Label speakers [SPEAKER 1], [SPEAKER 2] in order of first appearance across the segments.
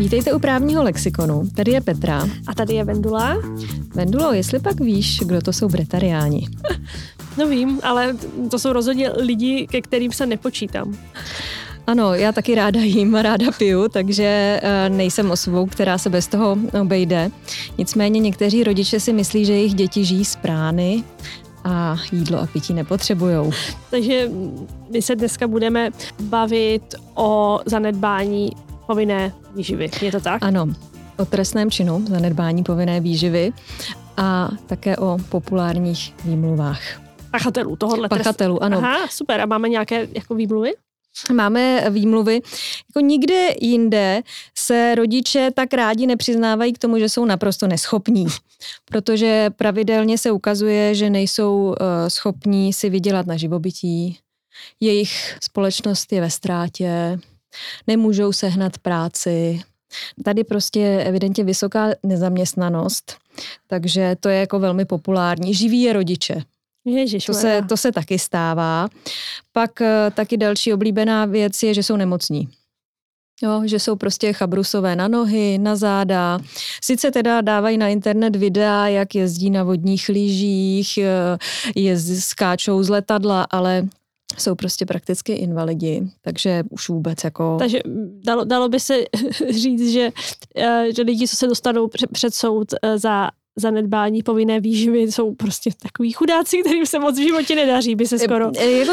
[SPEAKER 1] Vítejte u právního lexikonu. Tady je Petra.
[SPEAKER 2] A tady je Vendula.
[SPEAKER 1] Vendulo, jestli pak víš, kdo to jsou bretariáni?
[SPEAKER 2] No vím, ale to jsou rozhodně lidi, ke kterým se nepočítám.
[SPEAKER 1] Ano, já taky ráda jím a ráda piju, takže nejsem osobou, která se bez toho obejde. Nicméně někteří rodiče si myslí, že jejich děti žijí z prány a jídlo a pití nepotřebujou.
[SPEAKER 2] Takže my se dneska budeme bavit o zanedbání povinné výživy. Je to tak?
[SPEAKER 1] Ano, o trestném činu zanedbání povinné výživy a také o populárních výmluvách.
[SPEAKER 2] Pachatelů tohohle
[SPEAKER 1] Pachatelů, ano.
[SPEAKER 2] Aha, super. A máme nějaké jako výmluvy?
[SPEAKER 1] Máme výmluvy. Jako nikde jinde se rodiče tak rádi nepřiznávají k tomu, že jsou naprosto neschopní, protože pravidelně se ukazuje, že nejsou schopní si vydělat na živobytí, jejich společnost je ve ztrátě, nemůžou sehnat práci. Tady prostě je evidentně vysoká nezaměstnanost, takže to je jako velmi populární. Živí je rodiče. To se taky stává. Pak taky další oblíbená věc je, že jsou nemocní. Jo, že jsou prostě chabrusové na nohy, na záda. Sice teda dávají na internet videa, jak jezdí na vodních lyžích, skáčou z letadla, ale jsou prostě prakticky invalidi, takže už vůbec jako...
[SPEAKER 2] Takže dalo by se říct, že lidi, co se dostanou před soud za zanedbání povinné výživy, jsou prostě takový chudáci, kterým se moc v životě nedaří, by se skoro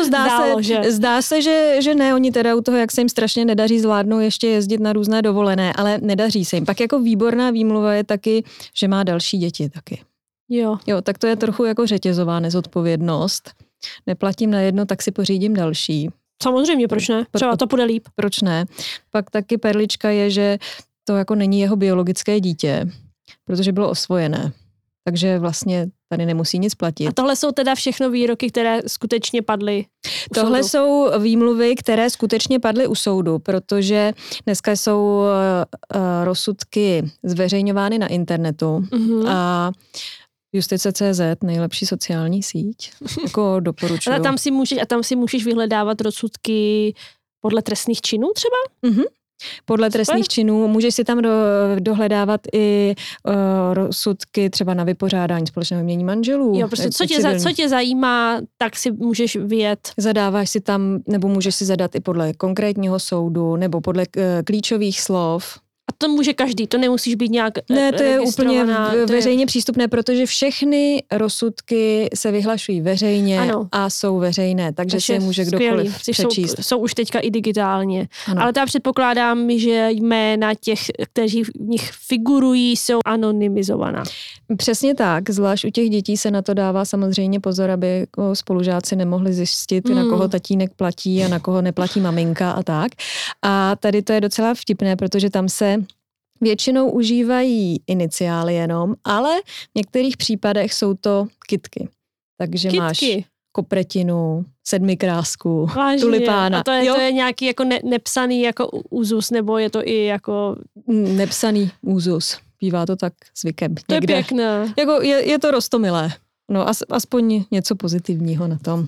[SPEAKER 1] zdá se, že ne, oni teda u toho, jak se jim strašně nedaří, zvládnou ještě jezdit na různé dovolené, ale nedaří se jim. Pak jako výborná výmluva je taky, že má další děti taky.
[SPEAKER 2] Jo,
[SPEAKER 1] tak to je trochu jako řetězová nezodpovědnost. Neplatím na jedno, tak si pořídím další.
[SPEAKER 2] Samozřejmě, proč ne? Třeba to půjde líp.
[SPEAKER 1] Proč ne? Pak taky perlička je, že to jako není jeho biologické dítě, protože bylo osvojené. Takže vlastně tady nemusí nic platit.
[SPEAKER 2] A tohle jsou teda všechno výroky, které skutečně padly u
[SPEAKER 1] Tohle
[SPEAKER 2] soudu.
[SPEAKER 1] jsou výmluvy, které skutečně padly u soudu, protože dneska jsou rozsudky zveřejňovány na internetu a Justice.cz, nejlepší sociální síť, jako doporučuju.
[SPEAKER 2] A tam si můžeš vyhledávat rozsudky podle trestných činů třeba?
[SPEAKER 1] Podle trestných činů můžeš si tam dohledávat i rozsudky třeba na vypořádání společného jmění manželů.
[SPEAKER 2] Jo, prostě co tě zajímá, tak si můžeš vyjet.
[SPEAKER 1] Zadáváš si tam, nebo můžeš si zadat i podle konkrétního soudu, nebo podle klíčových slov.
[SPEAKER 2] A to může každý, to nemusíš být nějak
[SPEAKER 1] Ne, to je úplně veřejně přístupné, protože všechny rozsudky se vyhlašují veřejně a jsou veřejné, takže si je může kdokoliv přečíst.
[SPEAKER 2] Jsou už teďka i digitálně. Ano. Ale já předpokládám, že jména těch, kteří v nich figurují, jsou anonymizovaná.
[SPEAKER 1] Přesně tak, zvlášť u těch dětí se na to dává samozřejmě pozor, aby spolužáci nemohli zjistit, na koho tatínek platí a na koho neplatí maminka a tak. A tady to je docela vtipné, protože tam se většinou užívají iniciály jenom, ale v některých případech jsou to kytky. Takže máš kopretinu, sedmikrásku, tulipána.
[SPEAKER 2] A to je nějaký jako nepsaný jako úzus, nebo je to i jako...
[SPEAKER 1] Nepsaný úzus. Bývá to tak zvykem.
[SPEAKER 2] To někde. Je pěkné.
[SPEAKER 1] Jako je to roztomilé. No aspoň něco pozitivního na tom.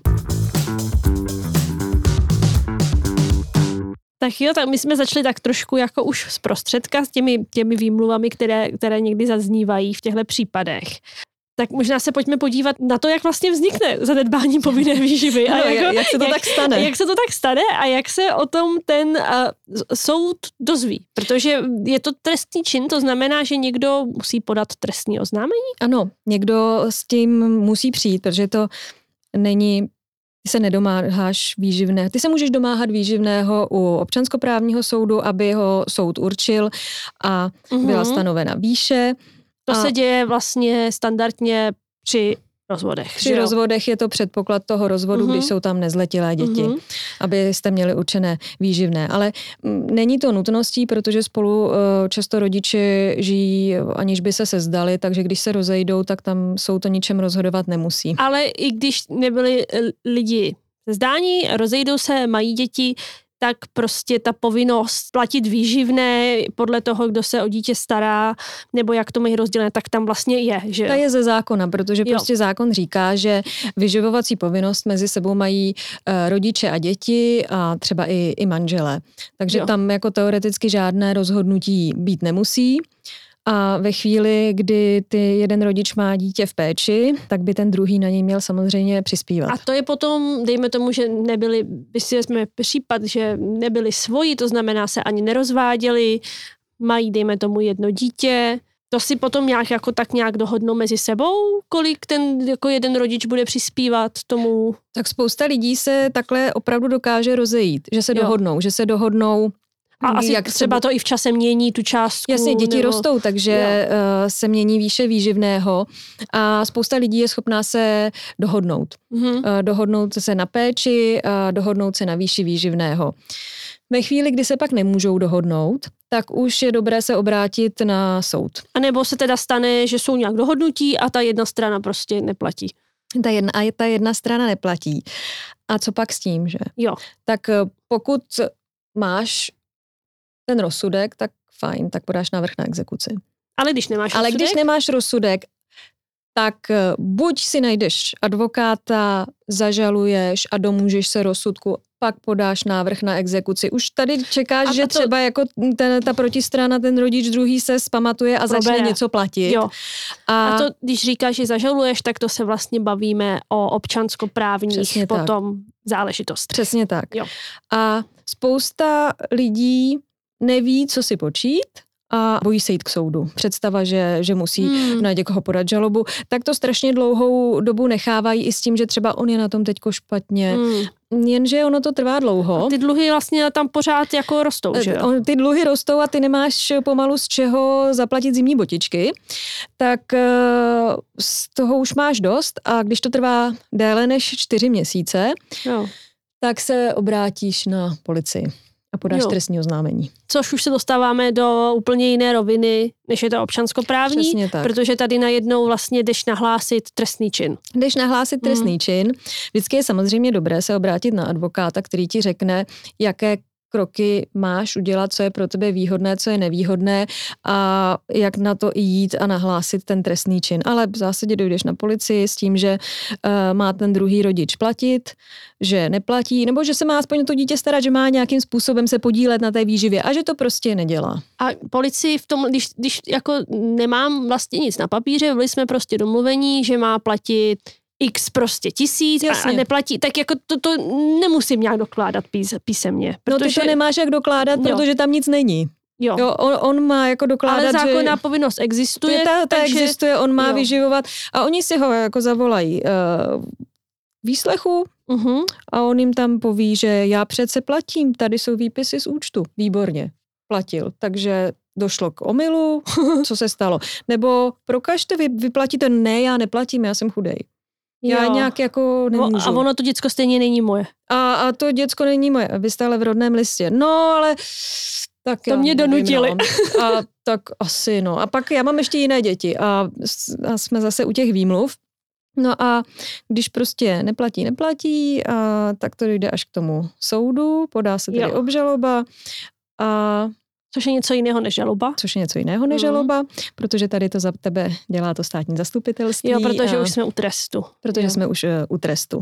[SPEAKER 2] Tak jo, tak my jsme začali tak trošku jako už zprostředka s těmi výmluvami, které někdy zaznívají v těchto případech. Tak možná se pojďme podívat na to, jak vlastně vznikne zanedbání povinné výživy. A
[SPEAKER 1] jak se to tak stane.
[SPEAKER 2] Jak se to tak stane a jak se o tom ten soud dozví. Protože je to trestný čin, to znamená, že někdo musí podat trestní oznámení?
[SPEAKER 1] Ano, někdo s tím musí přijít, protože to není... Ty se nedomáháš výživné. Ty se můžeš domáhat výživného u občanskoprávního soudu, aby ho soud určil a byla stanovena výše.
[SPEAKER 2] To se děje vlastně standardně při rozvodech.
[SPEAKER 1] Při rozvodech je to předpoklad toho rozvodu, když jsou tam nezletilé děti, abyste měli určené výživné. Ale není to nutností, protože spolu často rodiče žijí, aniž by se sezdali, takže když se rozejdou, tak tam soud o ničem rozhodovat nemusí.
[SPEAKER 2] Ale i když nebyli lidi sezdání, rozejdou se, mají děti, tak prostě ta povinnost platit výživné podle toho, kdo se o dítě stará, nebo jak to mají rozdělené, tak tam vlastně je, že jo?
[SPEAKER 1] Ta je ze zákona, protože prostě zákon říká, že vyživovací povinnost mezi sebou mají rodiče a děti a třeba i manželé. Takže tam jako teoreticky žádné rozhodnutí být nemusí. A ve chvíli, kdy jeden rodič má dítě v péči, tak by ten druhý na něj měl samozřejmě přispívat.
[SPEAKER 2] A to je potom, dejme tomu, že nebyli, když si vezmeme případ, že nebyli svoji, to znamená se ani nerozváděli, mají, dejme tomu, jedno dítě, to si potom tak nějak dohodnou mezi sebou, kolik ten jako jeden rodič bude přispívat tomu?
[SPEAKER 1] Tak spousta lidí se takhle opravdu dokáže rozejít, že se dohodnou,
[SPEAKER 2] a asi jak třeba to i v čase mění tu částku.
[SPEAKER 1] Jasně, děti rostou, takže se mění výše výživného a spousta lidí je schopná se dohodnout. Dohodnout se na péči, dohodnout se na výši výživného. Ve chvíli, kdy se pak nemůžou dohodnout, tak už je dobré se obrátit na soud.
[SPEAKER 2] A nebo se teda stane, že jsou nějak dohodnutí a ta jedna strana prostě neplatí.
[SPEAKER 1] Ta jedna strana neplatí. A co pak s tím, že?
[SPEAKER 2] Jo.
[SPEAKER 1] Tak pokud máš ten rozsudek, tak fajn, tak podáš návrh na exekuci.
[SPEAKER 2] Ale když nemáš rozsudek?
[SPEAKER 1] Ale když nemáš rozsudek, tak buď si najdeš advokáta, zažaluješ a domůžeš se rozsudku, pak podáš návrh na exekuci. Už tady čekáš, že třeba jako ta protistrana, ten rodič druhý se zpamatuje a začne něco platit.
[SPEAKER 2] Jo. A to, když říkáš, že zažaluješ, tak to se vlastně bavíme o občanskoprávních potom záležitostech.
[SPEAKER 1] Přesně tak.
[SPEAKER 2] Jo.
[SPEAKER 1] A spousta lidí neví, co si počít a bojí se jít k soudu. Představa, že musí na někoho podat žalobu, tak to strašně dlouhou dobu nechávají i s tím, že třeba on je na tom teďko špatně. Jenže ono to trvá dlouho.
[SPEAKER 2] A ty dluhy vlastně tam pořád jako rostou, že jo?
[SPEAKER 1] Ty dluhy rostou a ty nemáš pomalu z čeho zaplatit zimní botičky, tak z toho už máš dost a když to trvá déle než 4 měsíce, tak se obrátíš na policii a podáš trestní oznámení.
[SPEAKER 2] Což už se dostáváme do úplně jiné roviny, než je to občanskoprávní,
[SPEAKER 1] přesně tak.
[SPEAKER 2] Protože tady najednou vlastně jdeš nahlásit trestný čin.
[SPEAKER 1] Jdeš nahlásit trestný čin. Vždycky je samozřejmě dobré se obrátit na advokáta, který ti řekne, jaké kroky máš udělat, co je pro tebe výhodné, co je nevýhodné a jak na to jít a nahlásit ten trestný čin. Ale v zásadě dojdeš na policii s tím, že má ten druhý rodič platit, že neplatí, nebo že se má aspoň to dítě starat, že má nějakým způsobem se podílet na té výživě a že to prostě nedělá.
[SPEAKER 2] A policii v tom, když jako nemám vlastně nic na papíře, byli jsme prostě domluvení, že má platit x prostě 1000 a neplatí, tak jako to nemusím nějak dokládat písemně.
[SPEAKER 1] Protože, no ty to nemáš jak dokládat, protože tam nic není.
[SPEAKER 2] Jo.
[SPEAKER 1] On má jako dokládat,
[SPEAKER 2] ale zákonná povinnost existuje.
[SPEAKER 1] Ta existuje, on má vyživovat a oni si ho jako zavolají výslechu a on jim tam poví, že já přece platím, tady jsou výpisy z účtu. Výborně, platil, takže došlo k omylu, co se stalo. Nebo prokažte, vy platíte, ne, já neplatím, já jsem chudej. Já nějak jako nemůžu.
[SPEAKER 2] A ono to děcko stejně není moje.
[SPEAKER 1] A to děcko není moje. Vy jste ale v rodném listě. No, ale tak
[SPEAKER 2] to mě donutili.
[SPEAKER 1] A tak asi no. A pak já mám ještě jiné děti a jsme zase u těch výmluv. No a když prostě neplatí, tak to dojde až k tomu soudu, podá se tady obžaloba a
[SPEAKER 2] Což je něco jiného než žaloba.
[SPEAKER 1] Protože tady to za tebe dělá to státní zastupitelství.
[SPEAKER 2] Jo, protože už jsme u trestu.
[SPEAKER 1] Jsme už u trestu.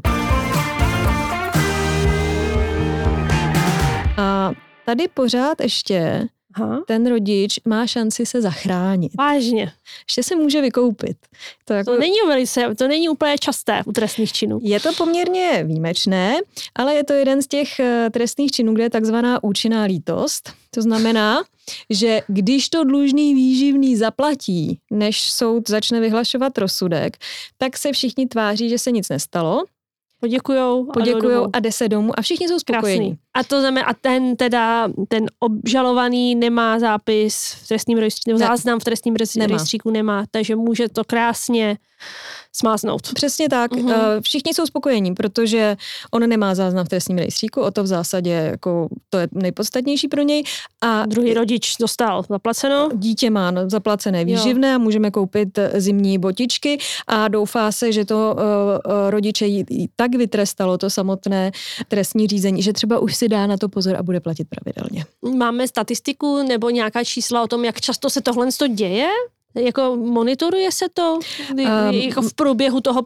[SPEAKER 1] A tady pořád ještě ten rodič má šanci se zachránit.
[SPEAKER 2] Vážně.
[SPEAKER 1] Ještě se může vykoupit.
[SPEAKER 2] To není úplně časté u trestných činů.
[SPEAKER 1] Je to poměrně výjimečné, ale je to jeden z těch trestných činů, kde je takzvaná účinná lítost. To znamená, že když to dlužný výživný zaplatí, než soud začne vyhlašovat rozsudek, tak se všichni tváří, že se nic nestalo. Poděkujou a jde se domů a všichni jsou spokojení.
[SPEAKER 2] Krásný. A to znamená, ten obžalovaný nemá zápis v trestním rejstříku, záznam v trestním rejstříku nemá, takže může to krásně smáznout.
[SPEAKER 1] Přesně tak. Všichni jsou spokojení, protože on nemá záznam v trestním rejstříku, o to v zásadě jako to je nejpodstatnější pro něj. A
[SPEAKER 2] druhý rodič dostal zaplaceno.
[SPEAKER 1] Dítě má zaplacené výživné a můžeme koupit zimní botičky a doufá se, že to rodiče jí tak vytrestalo to samotné trestní řízení, že třeba už si si dá na to pozor a bude platit pravidelně.
[SPEAKER 2] Máme statistiku nebo nějaká čísla o tom, jak často se tohle děje? Jako monitoruje se to jako v průběhu toho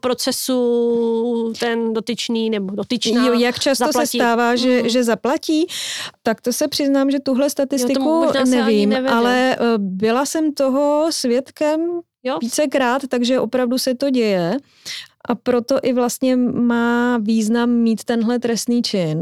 [SPEAKER 2] procesu ten dotyčný nebo dotyčná
[SPEAKER 1] jo, jak často zaplatí. Se stává, že zaplatí, tak to se přiznám, že tuhle statistiku nevím, ale byla jsem toho svědkem vícekrát, takže opravdu se to děje a proto i vlastně má význam mít tenhle trestný čin,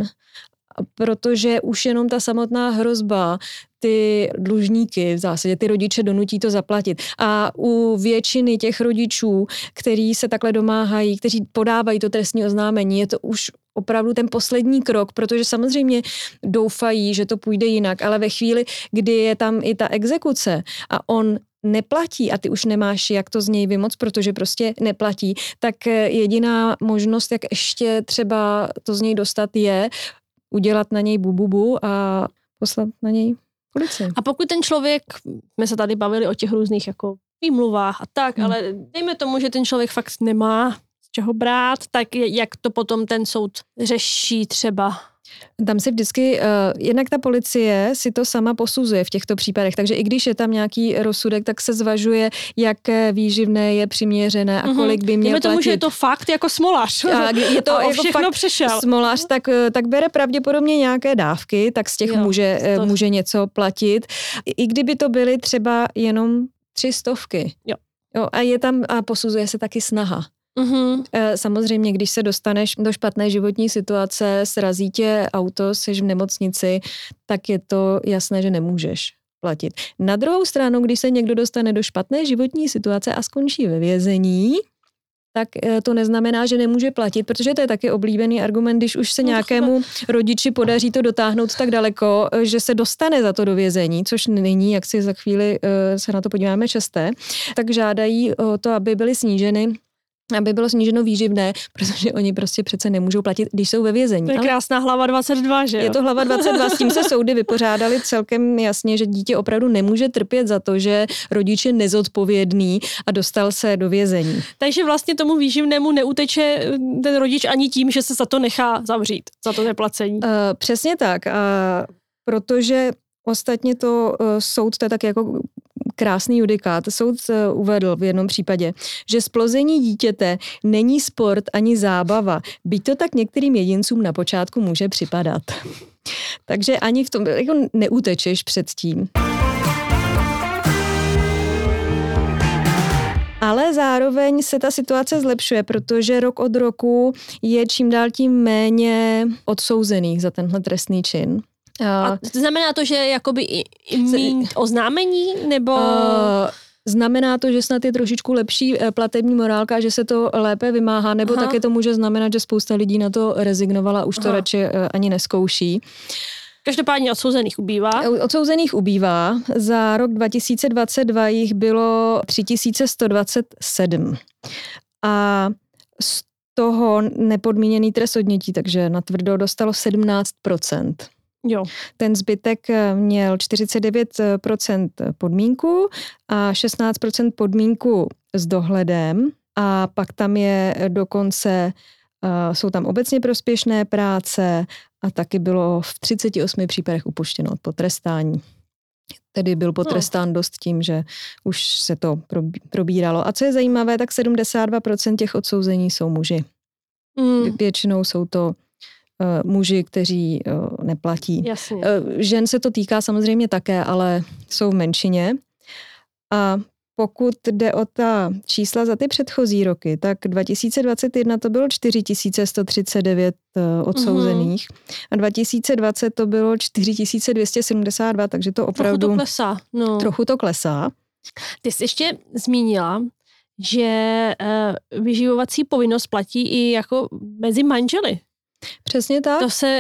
[SPEAKER 1] protože už jenom ta samotná hrozba ty dlužníky, v zásadě ty rodiče donutí to zaplatit. A u většiny těch rodičů, kteří se takhle domáhají, kteří podávají to trestní oznámení, je to už opravdu ten poslední krok, protože samozřejmě doufají, že to půjde jinak, ale ve chvíli, kdy je tam i ta exekuce a on neplatí a ty už nemáš, jak to z něj vymoct, protože prostě neplatí, tak jediná možnost, jak ještě třeba to z něj dostat, je udělat na něj bububu a poslat na něj policii.
[SPEAKER 2] A pokud ten člověk, my se tady bavili o těch různých jako výmluvách a tak, ale dejme tomu, že ten člověk fakt nemá z čeho brát, tak jak to potom ten soud řeší třeba?
[SPEAKER 1] Tam si vždycky, jednak ta policie si to sama posuzuje v těchto případech, takže i když je tam nějaký rozsudek, tak se zvažuje, jak výživné je přiměřené a kolik by měl platit.
[SPEAKER 2] Tomu, že je to fakt jako smolař.
[SPEAKER 1] Je to
[SPEAKER 2] a
[SPEAKER 1] jako
[SPEAKER 2] všechno
[SPEAKER 1] fakt
[SPEAKER 2] přešel.
[SPEAKER 1] Smolař, tak bere pravděpodobně nějaké dávky, tak z těch může něco platit. I kdyby to byly třeba jenom 300. Jo, a je tam a posuzuje se taky snaha. Samozřejmě, když se dostaneš do špatné životní situace, srazí tě auto, jsi v nemocnici, tak je to jasné, že nemůžeš platit. Na druhou stranu, když se někdo dostane do špatné životní situace a skončí ve vězení, tak to neznamená, že nemůže platit, protože to je taky oblíbený argument, když už se nějakému rodiči podaří to dotáhnout tak daleko, že se dostane za to do vězení, což není, jak si za chvíli se na to podíváme časté, tak žádají o to, aby byly sníženy, aby bylo sníženo výživné, protože oni prostě přece nemůžou platit, když jsou ve vězení.
[SPEAKER 2] To je krásná hlava 22, že jo?
[SPEAKER 1] Je to hlava 22, s tím se soudy vypořádali celkem jasně, že dítě opravdu nemůže trpět za to, že rodič je nezodpovědný a dostal se do vězení.
[SPEAKER 2] Takže vlastně tomu výživnému neuteče ten rodič ani tím, že se za to nechá zavřít, za to neplacení.
[SPEAKER 1] Přesně tak, protože ostatně to soud, to je tak jako krásný judikát. Soud uvedl v jednom případě, že zplození dítěte není sport ani zábava, byť to tak některým jedincům na počátku může připadat. Takže ani v tom jako neutečeš před tím. Ale zároveň se ta situace zlepšuje, protože rok od roku je čím dál tím méně odsouzených za tenhle trestný čin.
[SPEAKER 2] A znamená to, že jakoby mít oznámení, nebo...
[SPEAKER 1] Znamená to, že snad je trošičku lepší platební morálka, že se to lépe vymáhá, nebo taky to může znamenat, že spousta lidí na to rezignovala, už to radši ani neskouší.
[SPEAKER 2] Každopádně odsouzených ubývá.
[SPEAKER 1] Odsouzených ubývá. Za rok 2022 jich bylo 3127. A z toho nepodmíněný trest odnětí, takže natvrdo dostalo 17%.
[SPEAKER 2] Jo.
[SPEAKER 1] Ten zbytek měl 49% podmínku a 16% podmínku s dohledem a pak tam je dokonce, jsou tam obecně prospěšné práce a taky bylo v 38 případech upuštěno od potrestání. Tedy byl potrestán dost tím, že už se to probíralo. A co je zajímavé, tak 72% těch odsouzení jsou muži. Většinou jsou to muži, kteří neplatí.
[SPEAKER 2] Jasně.
[SPEAKER 1] Žen se to týká samozřejmě také, ale jsou v menšině. A pokud jde o ta čísla za ty předchozí roky, tak 2021 to bylo 4139 odsouzených a 2020 to bylo 4272, takže to opravdu
[SPEAKER 2] trochu to klesá. No.
[SPEAKER 1] Trochu to klesá.
[SPEAKER 2] Ty jsi ještě zmínila, že vyživovací povinnost platí i jako mezi manželi.
[SPEAKER 1] Přesně tak.
[SPEAKER 2] To se...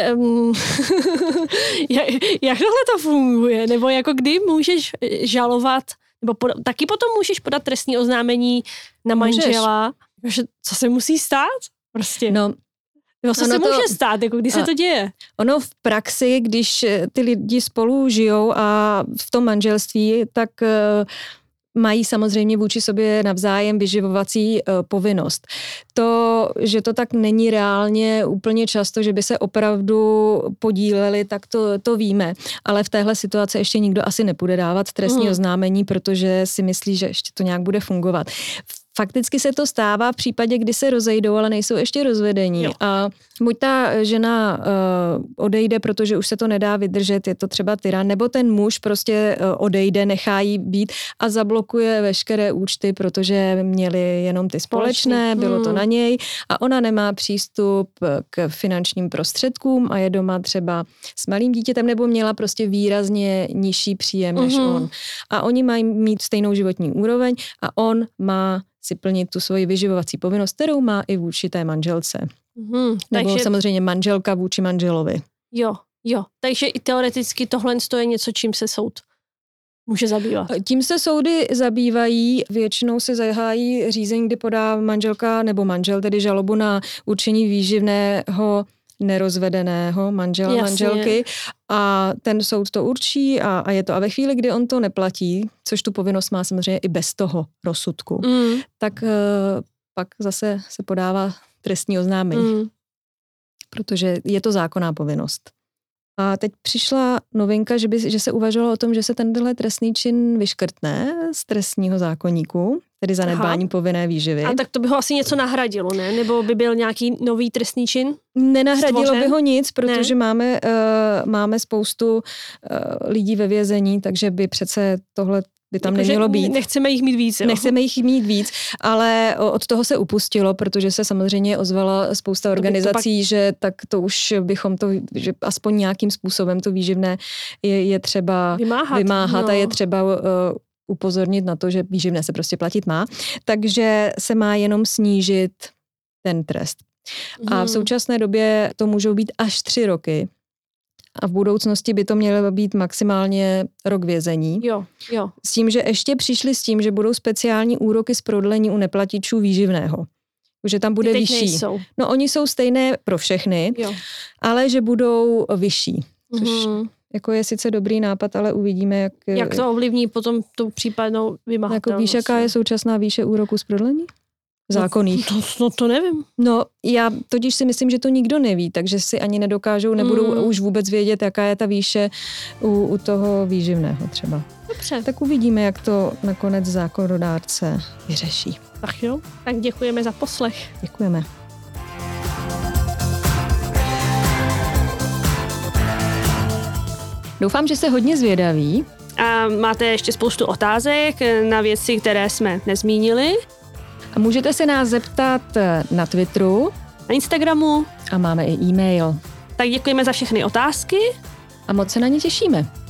[SPEAKER 2] jak tohle to funguje? Nebo jako kdy můžeš žalovat, nebo taky potom můžeš podat trestní oznámení na manžela? Že co se musí stát? Prostě.
[SPEAKER 1] No,
[SPEAKER 2] co se může stát? Jako kdy se to děje?
[SPEAKER 1] Ono v praxi, když ty lidi spolu žijou a v tom manželství, tak mají samozřejmě vůči sobě navzájem vyživovací povinnost. To, že to tak není reálně úplně často, že by se opravdu podíleli, tak to víme. Ale v téhle situaci ještě nikdo asi nepůjde dávat trestní oznámení, protože si myslí, že ještě to nějak bude fungovat. Fakticky se to stává v případě, kdy se rozejdou, ale nejsou ještě rozvedení.
[SPEAKER 2] Jo.
[SPEAKER 1] A buď ta žena odejde, protože už se to nedá vydržet, je to třeba tyran, nebo ten muž prostě odejde, nechá jí být a zablokuje veškeré účty, protože měli jenom ty společné, bylo to na něj a ona nemá přístup k finančním prostředkům a je doma třeba s malým dítětem, nebo měla prostě výrazně nižší příjem než on. A oni mají mít stejnou životní úroveň a on má si plnit tu svoji vyživovací povinnost, kterou má i vůči té manželce. Nebo takže samozřejmě manželka vůči manželovi.
[SPEAKER 2] Jo. Takže i teoreticky tohle je něco, čím se soud může zabývat.
[SPEAKER 1] Tím se soudy zabývají, většinou se zahájí řízení, kdy podá manželka nebo manžel, tedy žalobu na určení výživného nerozvedeného manžela, manželky a ten soud to určí a je to. A ve chvíli, kdy on to neplatí, což tu povinnost má samozřejmě i bez toho rozsudku, tak pak zase se podává trestní oznámení, protože je to zákonná povinnost. A teď přišla novinka, že se uvažovalo o tom, že se tenhle trestný čin vyškrtne z trestního zákoníku, tedy zanedbání povinné výživy.
[SPEAKER 2] A tak to by ho asi něco nahradilo, ne? Nebo by byl nějaký nový trestný čin?
[SPEAKER 1] Nenahradilo by ho nic, protože máme spoustu lidí ve vězení, takže by přece tohle by tam nemělo být.
[SPEAKER 2] Nechceme jich mít víc. Jo?
[SPEAKER 1] Nechceme jich mít víc, ale od toho se upustilo, protože se samozřejmě ozvala spousta organizací, že tak to už bychom to, že aspoň nějakým způsobem to výživné je třeba vymáhat a je třeba upozornit na to, že výživné se prostě platit má. Takže se má jenom snížit ten trest. A v současné době to můžou být až 3 roky. A v budoucnosti by to mělo být maximálně rok vězení.
[SPEAKER 2] Jo.
[SPEAKER 1] S tím, že ještě přišli s tím, že budou speciální úroky z prodlení u neplatičů výživného. Že tam bude vyšší.
[SPEAKER 2] Nejsou.
[SPEAKER 1] No oni jsou stejné pro všechny, ale že budou vyšší. Což jako je sice dobrý nápad, ale uvidíme,
[SPEAKER 2] jak to ovlivní potom tu případnou vymahatelnost.
[SPEAKER 1] Jako víš, jaká je současná výše úroku z prodlení? Zákonných.
[SPEAKER 2] To nevím.
[SPEAKER 1] No, já totiž si myslím, že to nikdo neví, takže si ani nedokážou, nebudou už vůbec vědět, jaká je ta výše u toho výživného třeba.
[SPEAKER 2] Dobře.
[SPEAKER 1] Tak uvidíme, jak to nakonec zákonodárce vyřeší.
[SPEAKER 2] Tak jo, tak děkujeme za poslech.
[SPEAKER 1] Děkujeme. Doufám, že jste hodně zvědaví.
[SPEAKER 2] A máte ještě spoustu otázek na věci, které jsme nezmínili.
[SPEAKER 1] A můžete se nás zeptat na Twitteru,
[SPEAKER 2] na Instagramu
[SPEAKER 1] a máme i e-mail.
[SPEAKER 2] Tak děkujeme za všechny otázky.
[SPEAKER 1] A moc se na ně těšíme.